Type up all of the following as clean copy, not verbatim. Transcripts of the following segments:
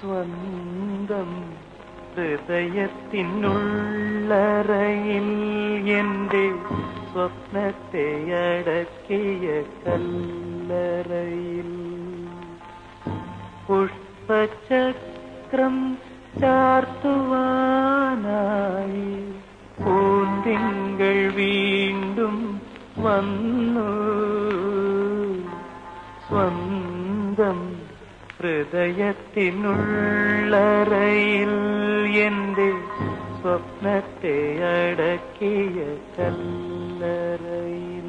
സ്വന്തം ഹൃദയത്തിനുള്ളറയിൽ എന്റെ സ്വപ്നത്തെ അടക്കിയ കല്ലറയിൽ പുഷ്പചക്രം ചാർത്തുവാനായി പൂന്തിങ്കൾ വീണ്ടും വന്നു. സ്വന്തം ഹൃദയത്തിനുള്ളറയിൽ എന്റെ സ്വപ്നത്തെ അടക്കിയ കല്ലറയിൽ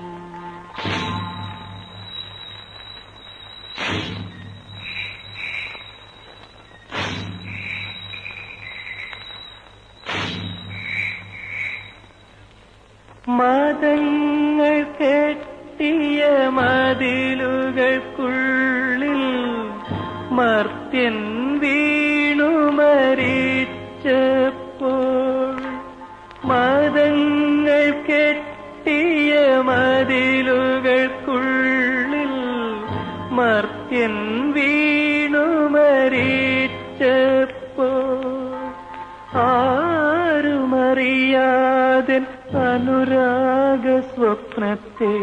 മതങ്ങൾ കെട്ടിയ മതിലുകൾക്കുള്ളിൽ മർത്യൻ വീണു മരിച്ചപ്പോൾ, മതങ്ങൾ കെട്ടിയ മതിലുകൾക്കുള്ളിൽ മർത്യൻ വീണു മരിച്ചപ്പോൾ, ആരുമറിയാതെ അനുരാഗ സ്വപ്നത്തെ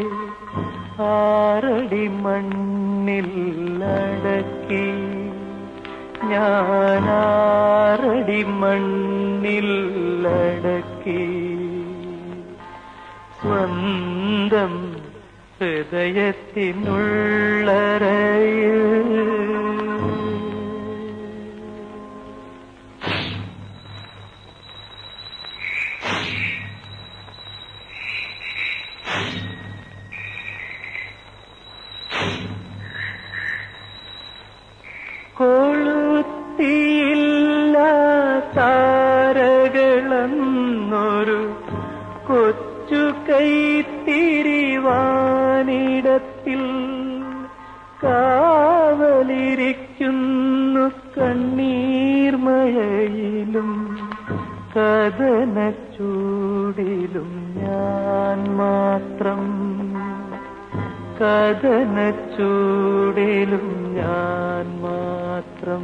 ആറടി മണ്ണിൽ അടക്കി. ഞാനാറടി മണ്ണിൽ അടക്കി. സ്വന്തം ഹൃദയത്തിനുള്ളറയിൽ കൊളുത്തിയില്ല താരകളെന്നൊരു കൊച്ചു കൈത്തിരിവാനിടത്തിൽ കാവലിരിക്കുന്നു കണ്ണീർമഴയിലും കഥനച്ചൂടിലും ഞാൻ മാത്രം. കഥനച്ചൂടിലും ഞാൻ മാത്രം.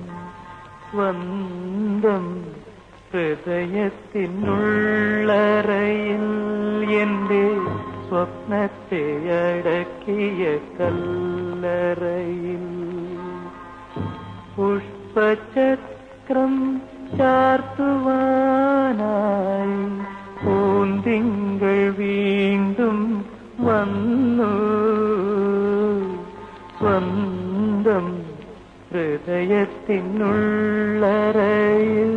സ്വന്തം ഹൃദയത്തിനുള്ളറയിൽ എന്റെ സ്വപ്നത്തെ അടക്കിയ കല്ലറയിൽ പുഷ്പചക്രം ചാർത്തുവാനായി പൂന്തിങ്കൾ വീണ്ടും വന്നു. സ്വന്തം ഹൃദയത്തിനുള്ളറയിൽ